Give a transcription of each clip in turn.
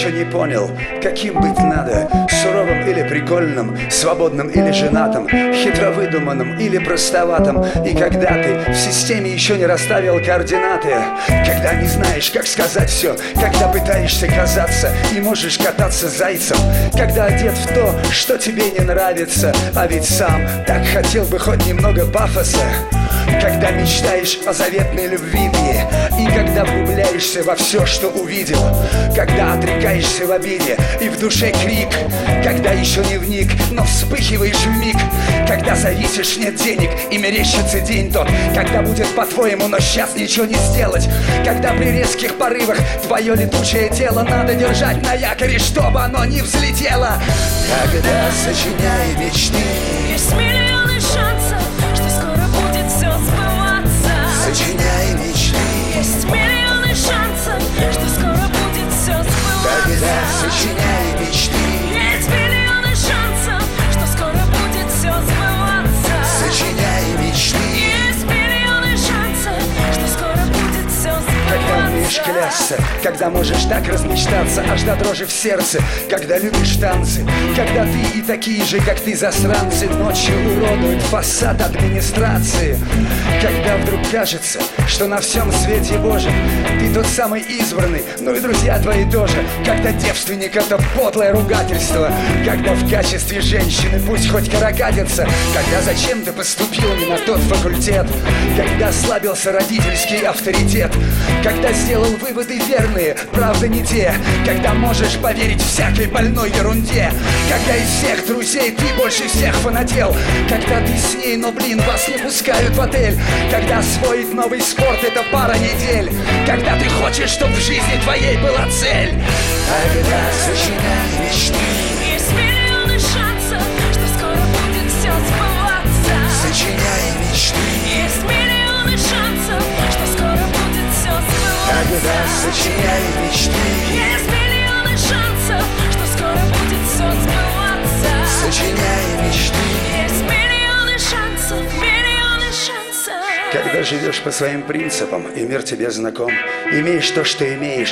еще не понял, каким быть надо: суровым или прикольным, свободным или женатым, хитро выдуманным или простоватым. И когда ты в системе еще не расставил координаты, когда не знаешь, как сказать все, когда пытаешься казаться и можешь кататься зайцем, когда одет в то, что тебе не нравится, а ведь сам так хотел бы хоть немного пафоса. Когда мечтаешь о заветной любви и когда влюбляешься во все, что увидел, когда отрекаешься в обиде и в душе крик, когда еще не вник, но вспыхиваешь вмиг, когда зависишь, нет денег и мерещится день тот, когда будет по-твоему, но сейчас ничего не сделать, когда при резких порывах твое летучее тело надо держать на якоре, чтобы оно не взлетело. Когда сочиняй мечты, есть миллионы шансов, что скоро будет все сбываться. Сочиняй мечты, есть миллионы шансов, что скоро будет все сбываться. когда сочиняй мечты, есть миллионы шансов, что скоро будет все сбываться. сочиняй мечты. Есть миллионы шансов, что скоро будет все Когда умеешь сбываться. клясться, когда можешь так размечтаться, аж до дрожи в сердце, когда любишь танцы, когда ты и такие же, как ты, засранцы, ночью уродуют фасад администрации, когда вдруг кажется, что на всем свете Божьем ты тот самый избранный, ну и друзья твои тоже, когда девственник — это подлое ругательство, когда в качестве женщины пусть хоть каракатица, когда зачем ты поступил не на тот факультет, когда слабился родительский авторитет, когда сделал выводы верные, правда не те, когда можешь поверить всякой больной ерунде, когда из всех друзей ты больше всех фанател, когда ты с ней, но блин, вас не пускают в отель, когда освоить новый спорт — это пара недель, когда ты хочешь, чтоб в жизни твоей была цель. Когда сочиняй мечты, Есть миллионы шансов, что скоро будет все сбываться. сочиняй мечты, Есть миллионы шансов, что скоро будет все сбываться. когда сочиняй мечты, Есть миллионы шансов, что скоро будет все сбываться. сочиняй мечты. Есть миллионы шансов, миллионы шансов. Когда живешь по своим принципам, и мир тебе знаком, имеешь то, что имеешь.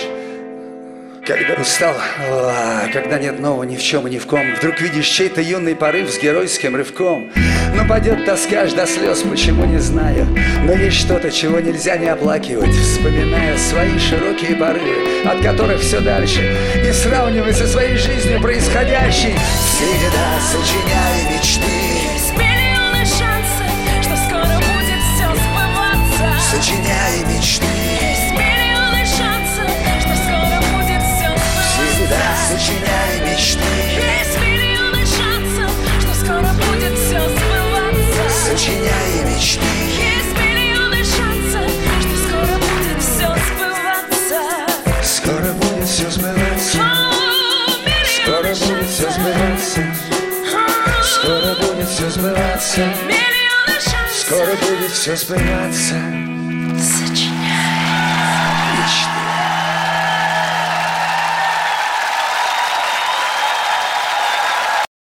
Когда устал, когда нет нового ни в чем и ни в ком, вдруг видишь чей-то юный порыв с геройским рывком. Нападет тоска аж до слез, почему не знаю, но есть что-то, чего нельзя не оплакивать, вспоминая свои широкие порывы, от которых все дальше, и сравнивая со своей жизнью происходящей. Всегда сочиняй мечты, Есть миллионы шансов, что скоро будет все сбываться. сочиняй мечты, Есть миллионы шансов, что скоро будет все всегда сбываться. сочиняй мечты, Есть миллионы шансов, что скоро будет все сбываться. сочиняй мечты. Есть миллионы шансов, что скоро будет все сбываться. Скоро будет все сбываться, скоро будет все сбываться, скоро будет все сбываться, Миллионы шансов. скоро будет все сбываться.